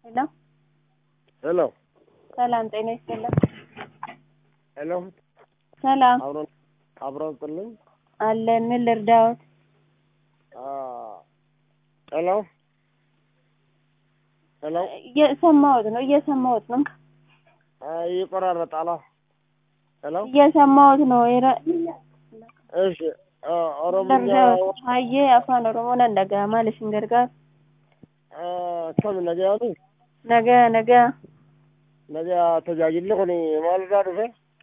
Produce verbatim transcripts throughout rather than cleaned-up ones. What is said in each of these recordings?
ሄሎ ሄሎ ሰላም ጤና ይስጥልኝ። ሄሎ ሰላም አብሮ አብሮ ጥልኝ አለ ምን ልርዳዎት? አ ሄሎ ሄሎ እየሰማሁት ነው እየሰማሁት ነው አይ ይቆራረጣል። ሄሎ እየሰማሁት ነው። እሺ ኦሮምኛ አየ አፋን ኦሮሞ ነንደጋማ ለሽንገርጋር አ ከምን ነገያቱ ነገ ነገ ነገ ተጃጅል ኮኒ ማልዳ ደፈ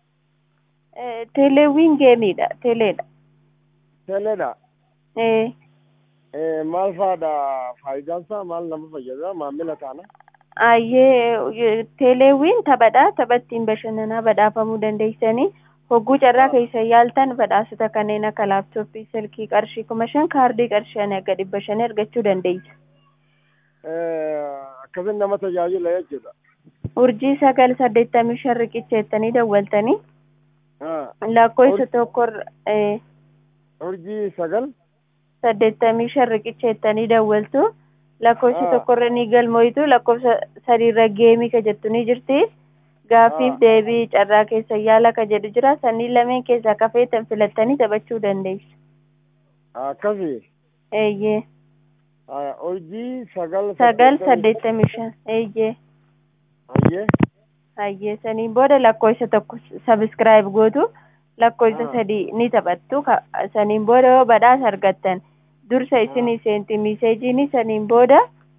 ቴሌዊን ጌሚዳ ቴሌዳ ቴሌዳ ኤ ኤ ማልፋዳ ፋይዳንሳ ማል ነም ፈየዳ ማሚላ ታና አየ ቴሌዊን ተበዳ ተበቲን በሸነና በዳፈሙ ደንደይሰኒ hogguu carraa keessa yaaltan badhaasota kanneen akka laaptooppii silkii qarshii kuma shan kaardii qarshii aga dhibba shan argachuu dandeessa. Akkasin nama tajaajila jechuudha. Urjii sagal saddeettamii shan riqicha jettanii dawwaltanii lakkoofsa tokkorra urjii sagal saddeettamii shan riqicha jettanii dawwaltu lakkoofsa tokkorra ni galmoitu lakkoofsa sadiirra geemii ka jettu ni jirti. Gaafiif deebii carraa keessa yaala ka jedhu jira sanni lameen keessa kafeetan filattanii taphachuu dandeessu. Akkasi. Eeyyee. Urjii sagal sagal saddeettamii shan eeyyee. Ayyee. Ayyee saniin booda lakkoofsa tokko sabiskiraayib gootu lakkoofsa sadii ni taphattu saniin booda yoo badhaasa argattan dursa isinii seenti miseejiini saniin booda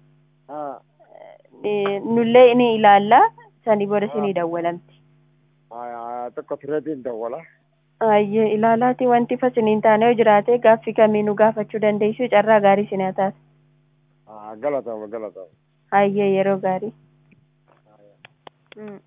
nullee ni ilaalla. sani booda sinii dawwalamti. Aya tokko tireetiin dawwala. Ayyee ilaalaati wanti fasiniin taane yoo jiraate gaaffii kamiinuu gaafachuu dandeessu carraa gaarii sinii taas. Galatama galatama. Ayyee yeroo gaarii.